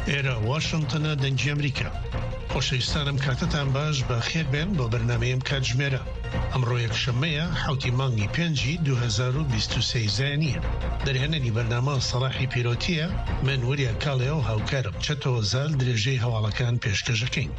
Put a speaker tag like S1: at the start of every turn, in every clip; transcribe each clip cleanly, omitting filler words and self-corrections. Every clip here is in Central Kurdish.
S1: ئێرە واشنگتنە دەنگی ئەمریکا. خۆشەویستانم کاتتان باش بە خێر بێن بۆ بەرنامەیەم کاتژمێرە. ئەمڕۆ یەکشەممەیە 7 مانگی 5 2023 زانیە. دەرهێنەری بەرنامە سەلاحی پیرۆتیە، من وریە کاڵێ و هاوکارم چەتەوە زال درێژەی هەواڵەکان پێشکەشەکەین.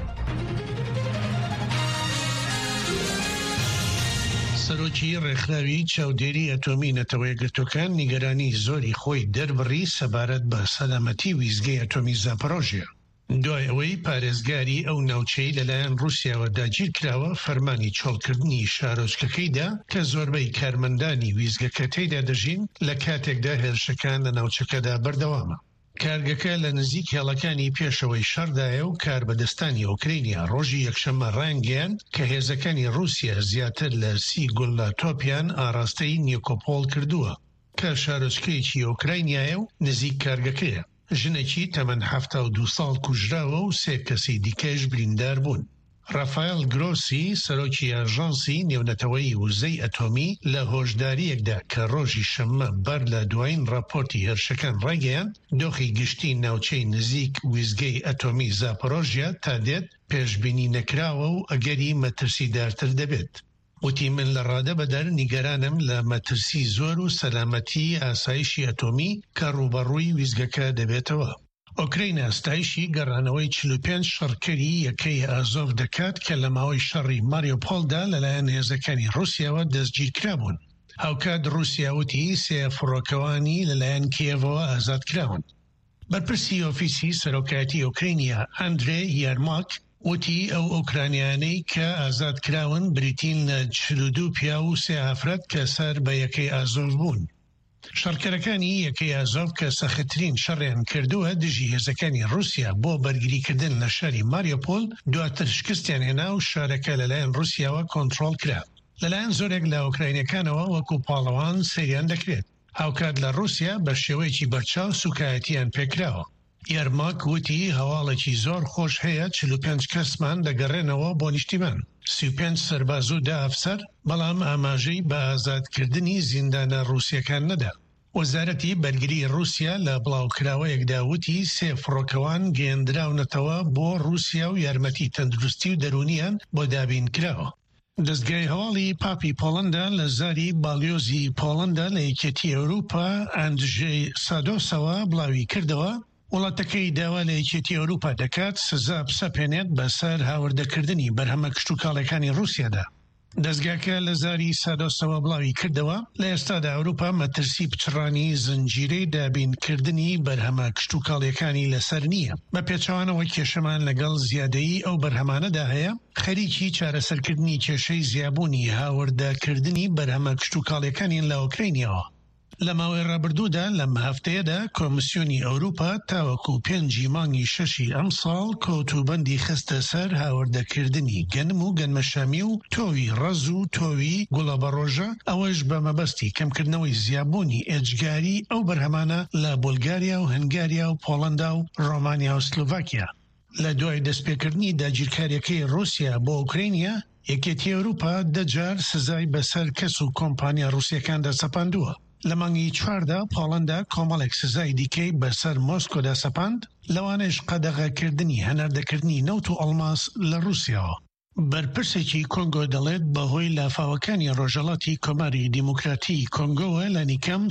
S1: سەرۆکی ڕێکخراوی چاودێری ئەتۆمی نەتەوە یەکگرتووەکان نیگەرانی زۆری خۆی دەربڕی سەبارەت بە سەلامەتی ویزگەی ئەتۆمی زاپۆرۆژیە. دوای ئەوەی پارێزگاری ئەو ناوچەی لەلایەن رووسیاوە داگیر کراوە فەرمانی چۆڵکردنی شارۆچکەکەیدا کە زۆربەی کارمەندانی ویزگەکە تێیدا دەژین لە کاتێکدا هێرشەکان لە ناوچەکەدا بەردەوامە. کارگەکە لە نزیک هێڵەکانی پێشەوەی شەردایە و کاربەدەستانی ئۆکرینیا ڕۆژی یەکشەممە ڕانگەیان کە هێزەکانی رووسیا زیاتر لە 30 گوڵە تۆپیان ئاراستەی نیکۆپۆڵ کردووە کە شارۆچکەیەکی ئۆکراینایە و نزیک کارگەکەیە. ژنێکی تەمەن 72 ساڵ کوژراوە و 3 کەسی دیکەش بریندار بوون. ڕافایل گرۆسی سەرۆکی ئاژانسی نێونەتەوەی وزەی ئەتۆمی لە هۆشداریەکدا کە ڕۆژی شەممە بەر لە دوایین راپۆرتی هێرشەکان ڕایگەیان دۆخی گشتی ناوچەی نزیک ویزگەی ئەتۆمی زاپۆرۆژیا تا دێت پێشبینی نەکراوە و ئەگەری مەترسیدارتر دەبێت. وتی من لە ڕادە بەدەر نیگەرانم لە مەترسی زۆر و سەلامەتی ئاسایشی ئەتۆمی کە ڕوبەڕووی ویزگەکە دەبێتەوە. ئۆکراینە ئەستایشی گەڕانەوەی 45 شەڕکەری یەکەی ئازۆڤ دەکات کە لە ماوەی شەڕی ماریۆپۆڵدا لەلایەن هێزەکانی رووسیاوە دەستگیر کرابوون. هاوکات رووسیا وتی 3 فڕۆکەوانی لەلایەن کیێڤەوە ئازاد کراون. بەرپرسی ئۆفیسی سەرۆکایەتی ئۆکراینیا ئەندرێ یارماک وتی ئەو ئۆکرانیانەی کە ئازاد کراون بریتین لە 42 پیا و 3 ئافرەت کە سەر بە یەکەی ئازۆڤ بوون. شەڕکەرەکانی یەکەی ئازۆڤ کە سەختترین شەڕیان کردووە دژی هێزەکانی رووسیا بۆ بەرگریکردن لە شاری ماریۆپۆل دواتر شکستیان هێنا و شارەکە لەلایەن رووسیاوە کۆنتڕۆڵ کرا. لەلایەن زۆرێک لە ئۆکراینەکانەوە وەکو پاڵەوان سەیریان دەکرێت. هاوکات لە رووسیا بە شێوەیەکی بەرچاو سوکایەتیان پێکراوە. یارماک وتی هەواڵێکی زۆر خۆش هەیە 45 کەسمان دەگەڕێنەوە بۆ نیشتیمان. 35 سەرباز و 10 ئەفسەر بەڵام ئاماژەی بە ئازادکردنی زیندانە رووسیەکان نەدا. وەزارەتی بەرگری رووسیا لە بڵاوکراوەیەکدا وتی 3 فڕۆکەوان گەیەندراونەتەوە بۆ رووسیا و یارمەتی تەندروستی و دەرونیان بۆ دابین کراوە. دەستگای هەواڵی پاپی پۆڵەندا لە زاری بالیۆزی پۆڵەندا لە یەکێتی ئەوروپا ئەندژێی سادۆسەوە بڵاوی کردەوە وڵاتەکەی داوا لە یەکێتی ئەوروپا دەکات سزا بسەپێنێت بەسەر هاوردەکردنی بەرهەمە کشتوکاڵەکانی رووسیادا. دەستگاکە لە زاری سادۆسەوە بڵاوی کردەوە لە ئێستادا ئەوروپا مەترسی پچڕانی زنجیرەی دابینکردنی بەرهەمە کشتوکاڵیەکانی لەسەر نییە. بە پێچەوانەوە کێشەمان لەگەڵ زیادەیی ئەو بەرهەمانەدا هەیە خەریکی چارەسەرکردنی کێشەی زیابوونی هاوردەکردنی بەرهەمە کشتوکاڵیەکانی لە ئۆکراینیەوە. لە ماوەی ڕابردوودا لەم هەفتەیەدا کۆمسیۆنی ئەوروپا تاوەکو 5 مانگی 6 ئەم ساڵ کۆتوبەندی خستە سەر هاوردەکردنی گەنم و گەنمەشامی و تۆوی ڕەز و تۆوی گوڵەبەڕۆژە، ئەوەش بە مەبەستی کەمکردنەوەی زیابوونی ئێجگاری ئەو بەرهەمانە لە بولگاریا و هەنگاریا و پۆڵەندا و ڕۆمانیا و سلۆڤاکیا. لە دوای دەستپێکردنی داگیرکاریەکەی رووسیا بۆ ئۆکراینیا یەکێتی ئەوروپا 10 جار سزای بەسەر کەس و کۆمپانیا رووسیەکاندا سەپاندووە. لە مانگی 4دا پۆڵەندا کۆمەڵێک سزای دیکەی بەسەر مۆسکۆدا سەپاند، لەوانەش قەدەغەکردنی هەناردەکردنی نەوت و ئەڵماس لە رووسیاوە. بەرپرسێکی کۆنگۆ دەڵێت بەهۆی لافاوەکانی ڕۆژهەڵاتی کۆماری دیموکراتی کۆنگۆوە لە نیکەم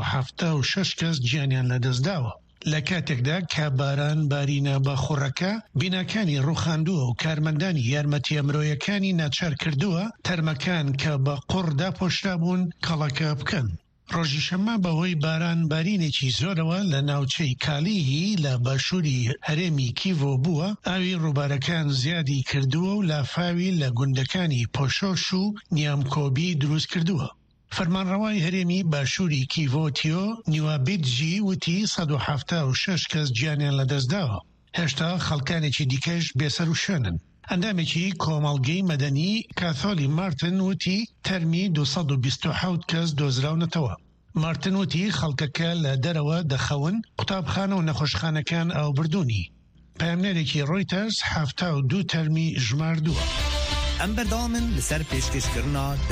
S1: 176 کەس گیانیان لەدەستداوە. لە کاتێکدا کە باران بارینە بە خوڕەکە بیناکانی ڕوخاندووە و کارمەندانی یارمەتیە مرۆیەکانی ناچار کردووە تەرمەکان کە بە قوڕدا پۆشرا بوون کەڵەکە بکەن. ڕۆژی شەممە بەهۆی باران بارینێکی زۆرەوە لە ناوچەی کالیهی لە باشووری هەرێمی کیڤۆ بووە، ئاوی ڕووبارەکان زیادی کردووە و لافاوی لە گوندەکانی پۆشۆش و نیامکۆبی دروست کردووە. فەرمانڕەوای هەرێمی باشووری کیڤۆتیۆ نیوابیدجی وتی 176 کەس گیانیان لەدەستداوە. هێشتا خەڵکانێکی دیکەش بێسەر و شوێنن. ئەندامێکی کۆمەڵگەی مەدەنی کاثۆلی مارتن وتی تەرمی 227 کەس دۆزراونەتەوە. مارتن وتی خەڵکەکە لە دەرەوە دەخەون، قوتابخانە و نەخۆشخانەکان ئاوبردوونی. پامنێرێکی ڕۆیتەرز 72 تەرمی ژماردووە.
S2: ئەم بەردەوامن لەسەر پێشکەشکردنا